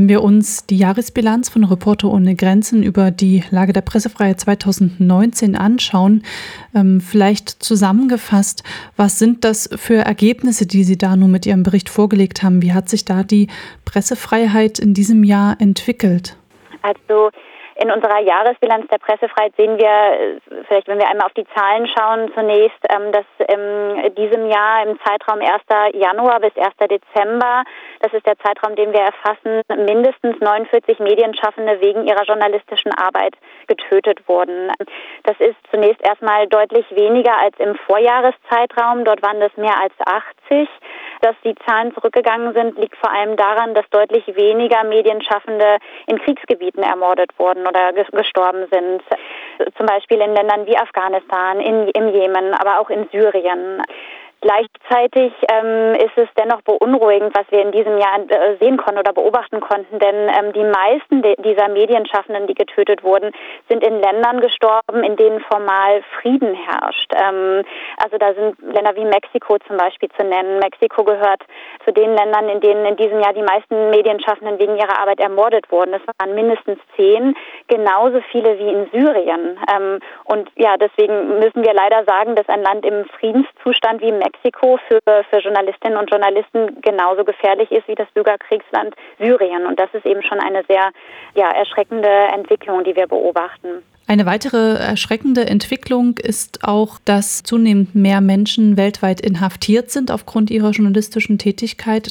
Wenn wir uns die Jahresbilanz von Reporter ohne Grenzen über die Lage der Pressefreiheit 2019 anschauen, vielleicht zusammengefasst, was sind das für Ergebnisse, die Sie da nun mit Ihrem Bericht vorgelegt haben? Wie hat sich da die Pressefreiheit in diesem Jahr entwickelt? Also in unserer Jahresbilanz der Pressefreiheit sehen wir, vielleicht wenn wir einmal auf die Zahlen schauen, zunächst, dass in diesem Jahr im Zeitraum 1. Januar bis 1. Dezember, das ist der Zeitraum, den wir erfassen, mindestens 49 Medienschaffende wegen ihrer journalistischen Arbeit getötet wurden. Das ist zunächst erstmal deutlich weniger als im Vorjahreszeitraum. Dort waren das mehr als 80. Dass die Zahlen zurückgegangen sind, liegt vor allem daran, dass deutlich weniger Medienschaffende in Kriegsgebieten ermordet wurden oder gestorben sind. Zum Beispiel in Ländern wie Afghanistan, im Jemen, aber auch in Syrien. Gleichzeitig ist es dennoch beunruhigend, was wir in diesem Jahr sehen konnten oder beobachten konnten, denn die meisten dieser Medienschaffenden, die getötet wurden, sind in Ländern gestorben, in denen formal Frieden herrscht. Also da sind Länder wie Mexiko zum Beispiel zu nennen. Mexiko gehört zu den Ländern, in denen in diesem Jahr die meisten Medienschaffenden wegen ihrer Arbeit ermordet wurden. Es waren mindestens 10, genauso viele wie in Syrien. Und ja, deswegen müssen wir leider sagen, dass ein Land im Friedenszustand wie Mexiko für Journalistinnen und Journalisten genauso gefährlich ist wie das Bürgerkriegsland Syrien. Und das ist eben schon eine sehr erschreckende Entwicklung, die wir beobachten. Eine weitere erschreckende Entwicklung ist auch, dass zunehmend mehr Menschen weltweit inhaftiert sind aufgrund ihrer journalistischen Tätigkeit.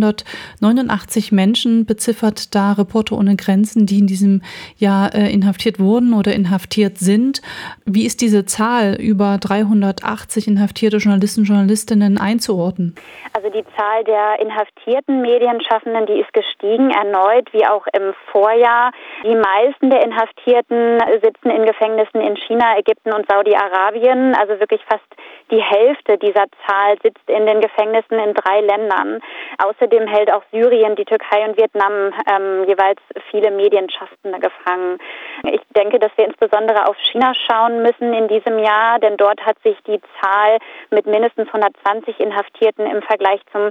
389 Menschen beziffert da Reporter ohne Grenzen, die in diesem Jahr inhaftiert wurden oder inhaftiert sind. Wie ist diese Zahl über 380 inhaftierte Journalisten und Journalistinnen einzuordnen? Also die Zahl der inhaftierten Medienschaffenden, die ist gestiegen, erneut, wie auch im Vorjahr. Die meisten der Inhaftierten sitzen in Gefängnissen in China, Ägypten und Saudi-Arabien. Also wirklich fast die Hälfte dieser Zahl sitzt in den Gefängnissen in 3 Ländern. Außerdem hält auch Syrien, die Türkei und Vietnam jeweils viele Medienschaffende gefangen. Ich denke, dass wir insbesondere auf China schauen müssen in diesem Jahr, denn dort hat sich die Zahl mit mindestens 120 Inhaftierten im Vergleich zum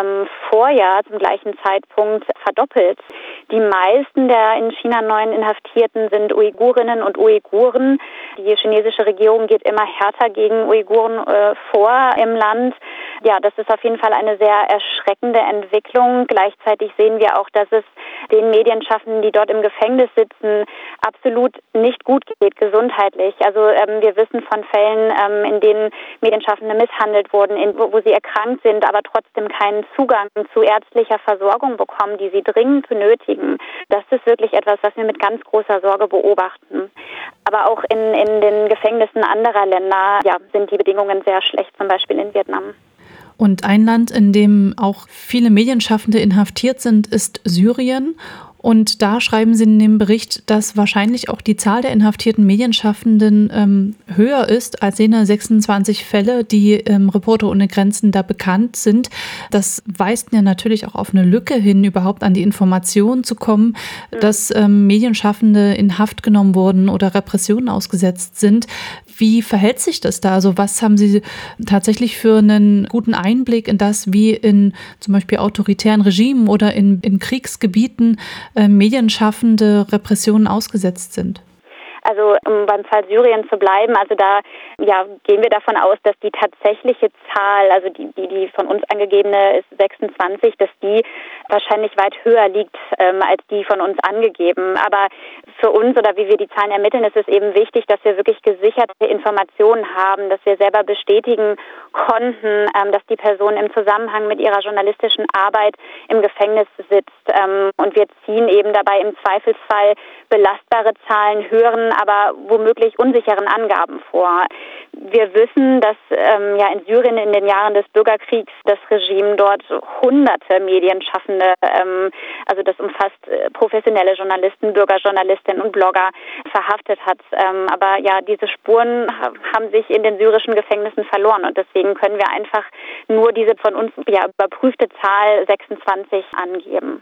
Vorjahr, zum gleichen Zeitpunkt, verdoppelt. Die meisten der in China neuen Inhaftierten sind Uigurinnen und Uiguren. Die chinesische Regierung geht immer härter gegen Uiguren vor im Land. Ja, das ist auf jeden Fall eine sehr erschreckende Entwicklung. Gleichzeitig sehen wir auch, dass es den Medienschaffenden, die dort im Gefängnis sitzen, absolut nicht gut geht, gesundheitlich. Also wir wissen von Fällen, in denen Medienschaffende misshandelt wurden, wo sie erkrankt sind, aber trotzdem keinen Zugang zu ärztlicher Versorgung bekommen, die sie dringend benötigen. Das ist wirklich etwas, was wir mit ganz großer Sorge beobachten. Aber auch in den Gefängnissen anderer Länder sind die Bedingungen sehr schlecht, zum Beispiel in Vietnam. Und ein Land, in dem auch viele Medienschaffende inhaftiert sind, ist Syrien. Und da schreiben Sie in dem Bericht, dass wahrscheinlich auch die Zahl der inhaftierten Medienschaffenden höher ist als jene 26 Fälle, die Reporter ohne Grenzen da bekannt sind. Das weist ja natürlich auch auf eine Lücke hin, überhaupt an die Informationen zu kommen, dass Medienschaffende in Haft genommen wurden oder Repressionen ausgesetzt sind. Wie verhält sich das da? Also was haben Sie tatsächlich für einen guten Einblick in das, wie in zum Beispiel autoritären Regimen oder in Kriegsgebieten Medienschaffende Repressionen ausgesetzt sind? Also um beim Fall Syrien zu bleiben, also da gehen wir davon aus, dass die tatsächliche Zahl, also die von uns angegebene ist 26, dass die wahrscheinlich weit höher liegt als die von uns angegeben. Aber für uns oder wie wir die Zahlen ermitteln, ist es eben wichtig, dass wir wirklich gesicherte Informationen haben, dass wir selber bestätigen konnten, dass die Person im Zusammenhang mit ihrer journalistischen Arbeit im Gefängnis sitzt. Und wir ziehen eben dabei im Zweifelsfall belastbare Zahlen, höheren, aber womöglich unsicheren Angaben vor. Wir wissen, dass in Syrien in den Jahren des Bürgerkriegs das Regime dort hunderte Medienschaffende, also das umfasst professionelle Journalisten, Bürgerjournalistinnen und Blogger, verhaftet hat. Aber diese Spuren haben sich in den syrischen Gefängnissen verloren und deswegen können wir einfach nur diese von uns überprüfte Zahl 26 angeben.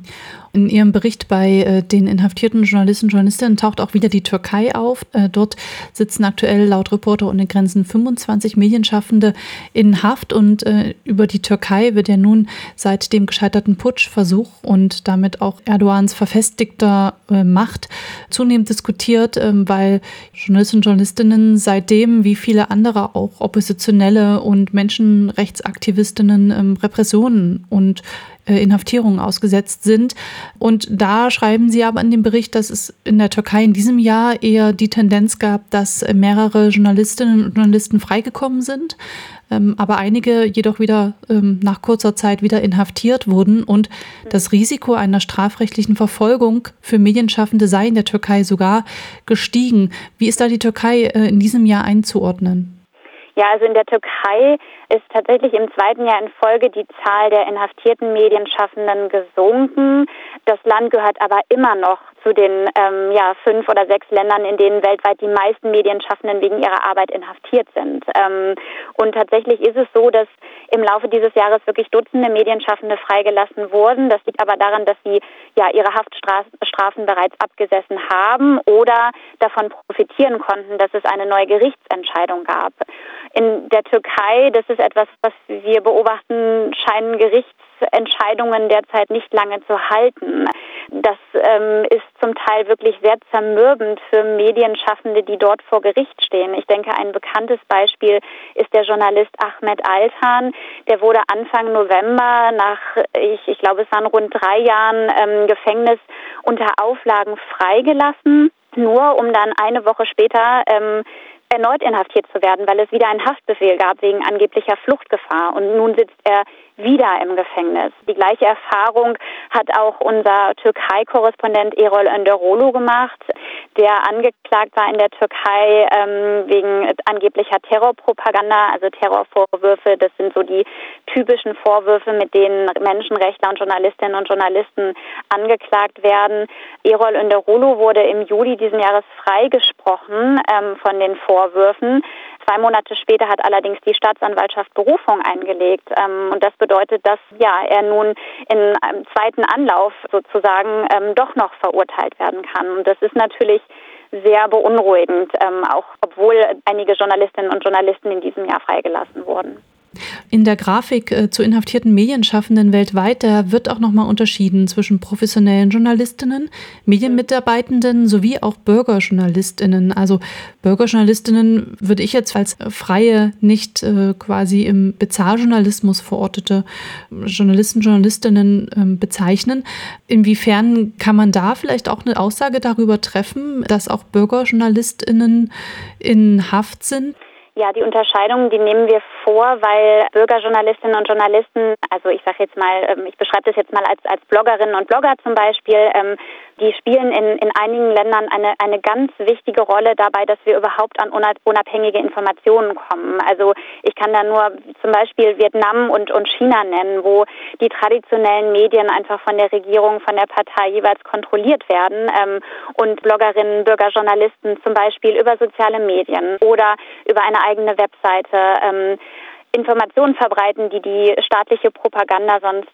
In Ihrem Bericht bei den inhaftierten Journalisten und Journalistinnen taucht auch wieder die Türkei auf. Dort sitzen aktuell laut Reporter ohne ohne Grenzen 25 Medienschaffende in Haft und über die Türkei wird ja nun seit dem gescheiterten Putschversuch und damit auch Erdogans verfestigter Macht zunehmend diskutiert, weil Journalisten und Journalistinnen seitdem, wie viele andere auch Oppositionelle und Menschenrechtsaktivistinnen Repressionen und Inhaftierungen ausgesetzt sind. Und da schreiben Sie aber in dem Bericht, dass es in der Türkei in diesem Jahr eher die Tendenz gab, dass mehrere Journalistinnen und Journalisten freigekommen sind, aber einige jedoch wieder nach kurzer Zeit wieder inhaftiert wurden und das Risiko einer strafrechtlichen Verfolgung für Medienschaffende sei in der Türkei sogar gestiegen. Wie ist da die Türkei in diesem Jahr einzuordnen? Ja, also in der Türkei ist tatsächlich im 2. Jahr in Folge die Zahl der inhaftierten Medienschaffenden gesunken. Das Land gehört aber immer noch zu den 5 oder 6 Ländern, in denen weltweit die meisten Medienschaffenden wegen ihrer Arbeit inhaftiert sind. Und tatsächlich ist es so, dass im Laufe dieses Jahres wirklich Dutzende Medienschaffende freigelassen wurden. Das liegt aber daran, dass sie ihre Haftstrafen bereits abgesessen haben oder davon profitieren konnten, dass es eine neue Gerichtsentscheidung gab. In der Türkei, das ist etwas, was wir beobachten, scheinen Gerichtsentscheidungen derzeit nicht lange zu halten. Das ist zum Teil wirklich sehr zermürbend für Medienschaffende, die dort vor Gericht stehen. Ich denke, ein bekanntes Beispiel ist der Journalist Ahmet Altan. Der wurde Anfang November nach, ich glaube, es waren rund 3 Jahren Gefängnis unter Auflagen freigelassen, nur um dann eine Woche später erneut inhaftiert zu werden, weil es wieder einen Haftbefehl gab wegen angeblicher Fluchtgefahr. Und nun sitzt er wieder im Gefängnis. Die gleiche Erfahrung hat auch unser Türkei-Korrespondent Erol Önderoglu gemacht, der angeklagt war in der Türkei wegen angeblicher Terrorpropaganda, also Terrorvorwürfe. Das sind so die typischen Vorwürfe, mit denen Menschenrechtler und Journalistinnen und Journalisten angeklagt werden. Erol Önderoglu wurde im Juli diesen Jahres freigesprochen von den Vorwürfen. 2 Monate später hat allerdings die Staatsanwaltschaft Berufung eingelegt. Und das bedeutet, dass er nun in einem zweiten Anlauf sozusagen doch noch verurteilt werden kann. Und das ist natürlich sehr beunruhigend, auch obwohl einige Journalistinnen und Journalisten in diesem Jahr freigelassen wurden. In der Grafik zu inhaftierten Medienschaffenden weltweit, da wird auch nochmal unterschieden zwischen professionellen Journalistinnen, Medienmitarbeitenden sowie auch Bürgerjournalistinnen. Also Bürgerjournalistinnen würde ich jetzt als freie, nicht quasi im Bezahljournalismus verortete Journalistinnen bezeichnen. Inwiefern kann man da vielleicht auch eine Aussage darüber treffen, dass auch Bürgerjournalistinnen in Haft sind? Ja, die Unterscheidung, die nehmen wir vor, weil Bürgerjournalistinnen und Journalisten, also ich sage jetzt mal, ich beschreibe das jetzt mal als Bloggerinnen und Blogger zum Beispiel, die spielen in einigen Ländern eine ganz wichtige Rolle dabei, dass wir überhaupt an unabhängige Informationen kommen. Also ich kann da nur zum Beispiel Vietnam und China nennen, wo die traditionellen Medien einfach von der Regierung, von der Partei jeweils kontrolliert werden und Bloggerinnen, Bürgerjournalisten zum Beispiel über soziale Medien oder über eine eigene Webseite Informationen verbreiten, die staatliche Propaganda sonst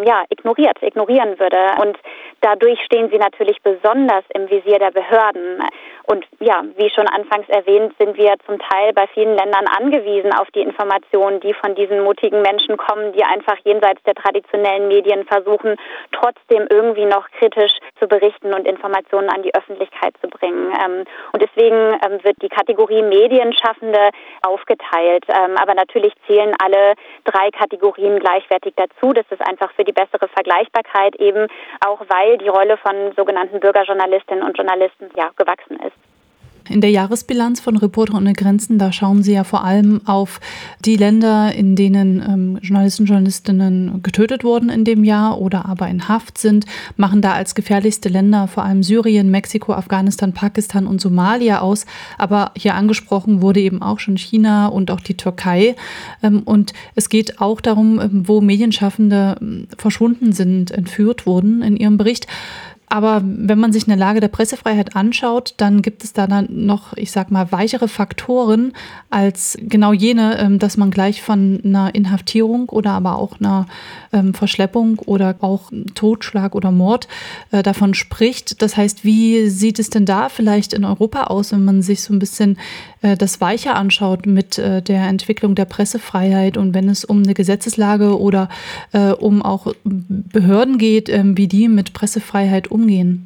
ignorieren würde. Und dadurch stehen sie natürlich besonders im Visier der Behörden. Und ja, wie schon anfangs erwähnt, sind wir zum Teil bei vielen Ländern angewiesen auf die Informationen, die von diesen mutigen Menschen kommen, die einfach jenseits der traditionellen Medien versuchen, trotzdem irgendwie noch kritisch zu berichten und Informationen an die Öffentlichkeit zu bringen. Und deswegen wird die Kategorie Medienschaffende aufgeteilt. Aber natürlich zählen alle 3 Kategorien gleichwertig dazu. Das ist einfach für die bessere Vergleichbarkeit eben, auch weil die Rolle von sogenannten Bürgerjournalistinnen und Journalisten gewachsen ist. In der Jahresbilanz von Reporter ohne Grenzen, da schauen Sie ja vor allem auf die Länder, in denen Journalisten und Journalistinnen getötet wurden in dem Jahr oder aber in Haft sind, machen da als gefährlichste Länder vor allem Syrien, Mexiko, Afghanistan, Pakistan und Somalia aus. Aber hier angesprochen wurde eben auch schon China und auch die Türkei. Und es geht auch darum, wo Medienschaffende verschwunden sind, entführt wurden in Ihrem Bericht. Aber wenn man sich eine Lage der Pressefreiheit anschaut, dann gibt es da dann noch, ich sag mal, weichere Faktoren als genau jene, dass man gleich von einer Inhaftierung oder aber auch einer Verschleppung oder auch Totschlag oder Mord davon spricht. Das heißt, wie sieht es denn da vielleicht in Europa aus, wenn man sich so ein bisschen das weicher anschaut mit der Entwicklung der Pressefreiheit und wenn es um eine Gesetzeslage oder um auch Behörden geht, wie die mit Pressefreiheit umgehen.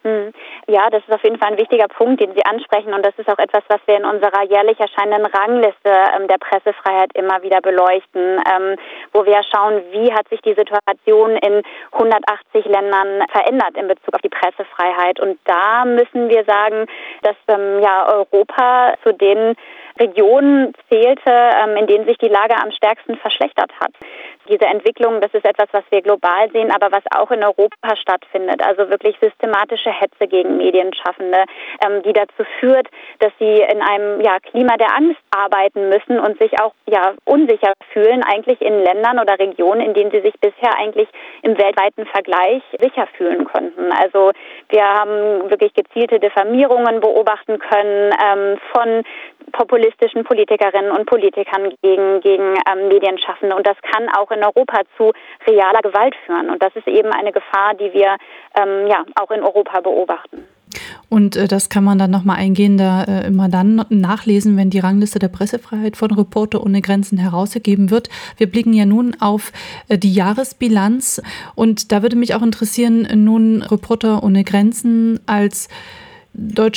Ja, das ist auf jeden Fall ein wichtiger Punkt, den Sie ansprechen und das ist auch etwas, was wir in unserer jährlich erscheinenden Rangliste der Pressefreiheit immer wieder beleuchten, wo wir schauen, wie hat sich die Situation in 180 Ländern verändert in Bezug auf die Pressefreiheit und da müssen wir sagen, dass Europa zu den Regionen zählte, in denen sich die Lage am stärksten verschlechtert hat. Diese Entwicklung, das ist etwas, was wir global sehen, aber was auch in Europa stattfindet. Also wirklich systematische Hetze gegen Medienschaffende, die dazu führt, dass sie in einem Klima der Angst arbeiten müssen und sich auch unsicher fühlen, eigentlich in Ländern oder Regionen, in denen sie sich bisher eigentlich im weltweiten Vergleich sicher fühlen konnten. Also wir haben wirklich gezielte Diffamierungen beobachten können von populistischen Politikerinnen und Politikern gegen Medienschaffende. Und das kann auch in Europa zu realer Gewalt führen. Und das ist eben eine Gefahr, die wir auch in Europa beobachten. Und das kann man dann nochmal eingehender immer dann nachlesen, wenn die Rangliste der Pressefreiheit von Reporter ohne Grenzen herausgegeben wird. Wir blicken ja nun auf die Jahresbilanz und da würde mich auch interessieren, nun Reporter ohne Grenzen als deutsche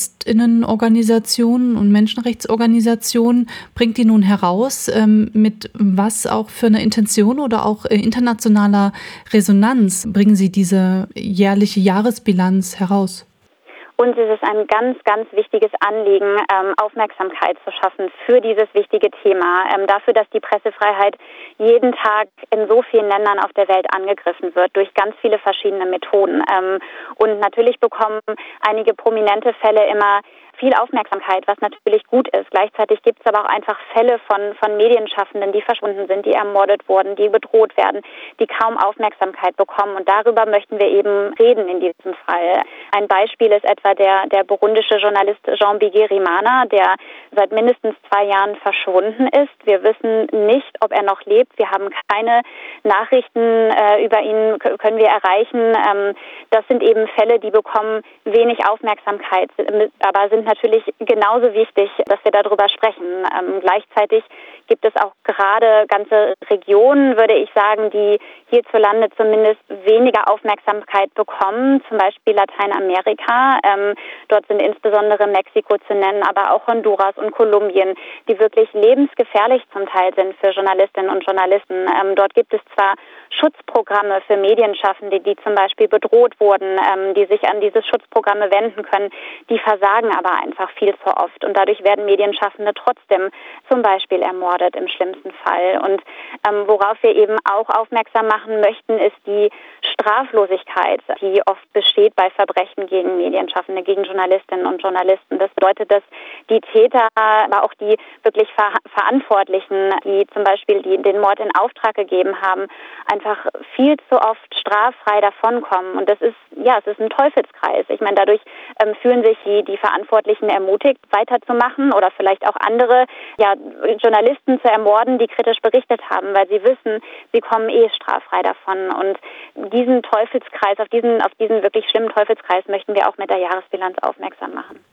JournalistInnenorganisation und Menschenrechtsorganisation bringt die nun heraus, mit was auch für eine Intention oder auch internationaler Resonanz bringen Sie diese jährliche Jahresbilanz heraus? Uns ist es ein ganz, ganz wichtiges Anliegen, Aufmerksamkeit zu schaffen für dieses wichtige Thema, dafür, dass die Pressefreiheit jeden Tag in so vielen Ländern auf der Welt angegriffen wird, durch ganz viele verschiedene Methoden. Und natürlich bekommen einige prominente Fälle immer viel Aufmerksamkeit, was natürlich gut ist. Gleichzeitig gibt es aber auch einfach Fälle von Medienschaffenden, die verschwunden sind, die ermordet wurden, die bedroht werden, die kaum Aufmerksamkeit bekommen. Und darüber möchten wir eben reden in diesem Fall. Ein Beispiel ist etwa der burundische Journalist Jean Bigirimana, der seit mindestens 2 Jahren verschwunden ist. Wir wissen nicht, ob er noch lebt. Wir haben keine Nachrichten über ihn, können wir erreichen. Das sind eben Fälle, die bekommen wenig Aufmerksamkeit, aber sind natürlich genauso wichtig, dass wir darüber sprechen. Gleichzeitig gibt es auch gerade ganze Regionen, würde ich sagen, die hierzulande zumindest weniger Aufmerksamkeit bekommen, zum Beispiel Lateinamerika. Dort sind insbesondere Mexiko zu nennen, aber auch Honduras und Kolumbien, die wirklich lebensgefährlich zum Teil sind für Journalistinnen und Journalisten. Dort gibt es zwar Schutzprogramme für Medienschaffende, die zum Beispiel bedroht wurden, die sich an diese Schutzprogramme wenden können, die versagen aber einfach viel zu oft und dadurch werden Medienschaffende trotzdem zum Beispiel ermordet im schlimmsten Fall. Und worauf wir eben auch aufmerksam machen möchten, ist die Straflosigkeit, die oft besteht bei Verbrechen gegen Medienschaffende, gegen Journalistinnen und Journalisten. Das bedeutet, dass die Täter, aber auch die wirklich Verantwortlichen, die zum Beispiel den Mord in Auftrag gegeben haben, einfach viel zu oft straffrei davonkommen. Und das ist, es ist ein Teufelskreis. Ich meine, dadurch fühlen sich die Verantwortlichen ermutigt, weiterzumachen oder vielleicht auch andere Journalisten zu ermorden, die kritisch berichtet haben, weil sie wissen, sie kommen straffrei davon. Und diesen Teufelskreis, auf diesen wirklich schlimmen Teufelskreis möchten wir auch mit der Jahresbilanz aufmerksam machen.